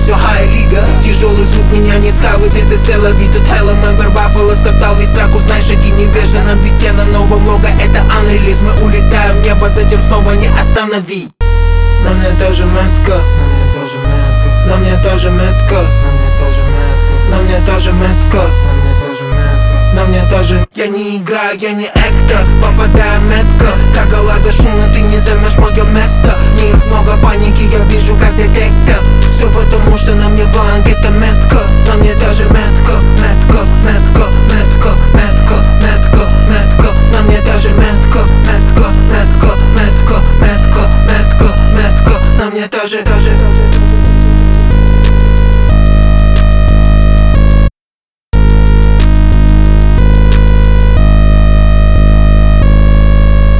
все хай-лига. Тяжелый звук меня не схавать, это селови. Тут Hello Member Buffalo стоптал весь трак. Узнай шаги невежда на бите, на новом лого. Это unrelease, мы улетаем в небо, затем снова не останови. На мне тоже метка, на мне тоже метка, на мне тоже метка, на мне тоже. Я не играю, я не актер, попадаю метко. Как Галарда шумно, ты не займешь мое место. В них много паники, я вижу как детектор. Все потому, что на мне бланк, это метка. На мне тоже метка, метка, метка, метка, метка, метка, метка. На мне тоже метка, метка, метка, метка, метка, метка, метка. На мне тоже.